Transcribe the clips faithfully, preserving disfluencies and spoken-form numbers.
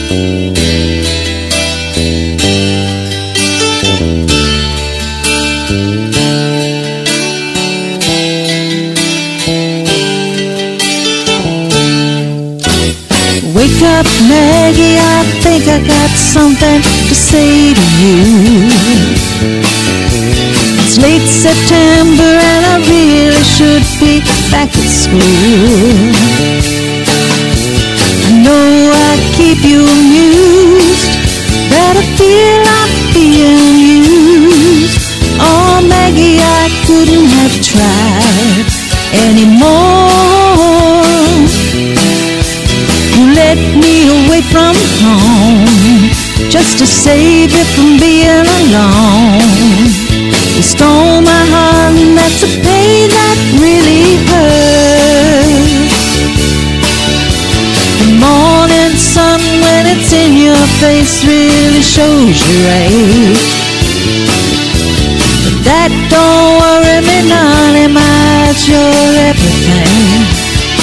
Wake up, Maggie, I think I got something to say to you. It's late September and I really should be back at school. I know I keep you amused, but I feel I'm being used. Oh, Maggie, I couldn't have tried anymore. You let me away from home just to save you from being alone. You stole my heart and that's a pain that really hurts. The morning sun when it's in your face really shows your age. But that don't worry me none, am I? It's your everything.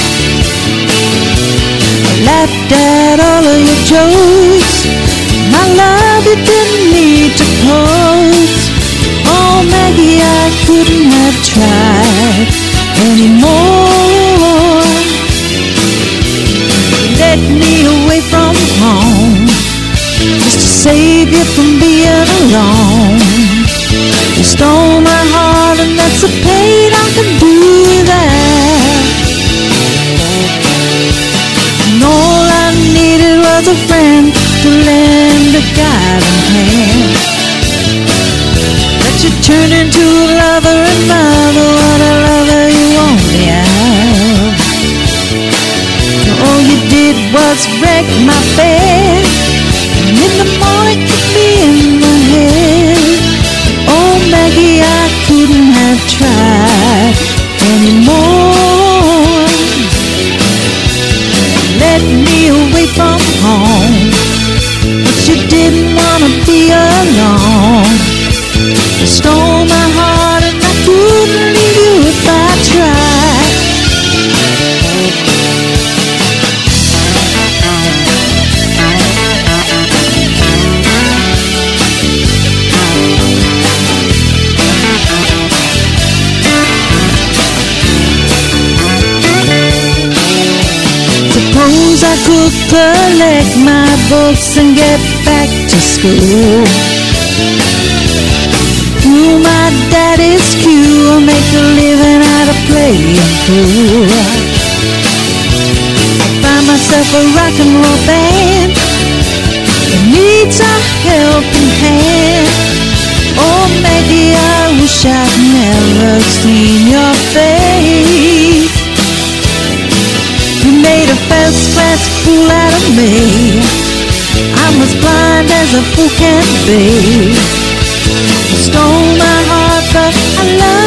Laughed at all of your jokes. My love, you didn't need to pose. Oh, Maggie, I couldn't have tried anymore. You let me away from home just to save you from being alone. You stole my heart and that's a pain I can do that. And all I needed was a friend to lend a guiding hand. But you turned into a lover and mother, what a lover you only have. All you did was wreck my bed, and in the morning kick me in the head. Oh, Maggie, I couldn't have tried anymore. Let me away from home, but you didn't wanna be alone. You stole my heart and I couldn't leave you if I tried. Suppose I could collect my books and get back to school. Do my daddy's cue or make a living out of playing pool. I find myself a rock and roll band that needs a helping hand. Oh, Maggie, I wish I'd never seen your face. You made a first-class fool out of me. I'm as blind as a fool can be. You stole my heart, but I love